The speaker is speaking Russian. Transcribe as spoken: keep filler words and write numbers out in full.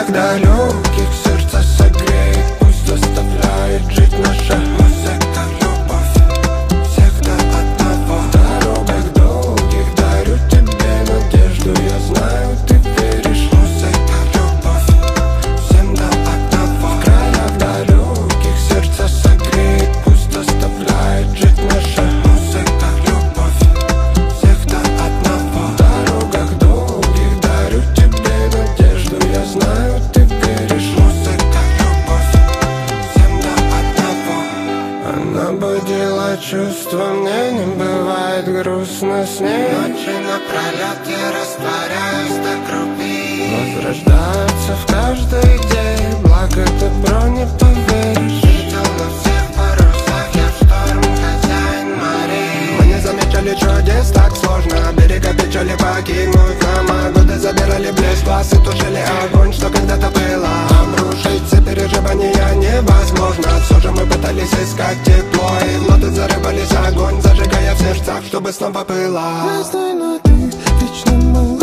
крыльях далеких сердце согреет, пусть заставляет жить наша музыка. Любовь всегда одного. В дорогах долгих дарю тебе надежду, я знаю, ты веришь. Музыка, любовь всем до одного. В краях далеких сердце согреет, пусть заставляет жить наша музыка. Любовь всегда одного. В дорогах долгих дарю тебе надежду, я знаю, ты веришь. Музыка, любовь всем до одного. Она будила чувства, мне не бывает грустно с ней. Ночи напролет я растворяюсь до крови, возрождается в каждой идее, благо добро не поверишь. Видел на всех парусах, я в шторм хозяин морей. Мы не замечали чудес, так сложно берега печали покинуть нам. Годы забирали блеск глаз и тушили огонь, что когда-то было. Обрушиться переживания невозможно. Все же мы пытались искать тепло, и ноты зарывались огонь, зажигая в сердцах, чтобы снова пыло. Я знаю, но ты вечно мой.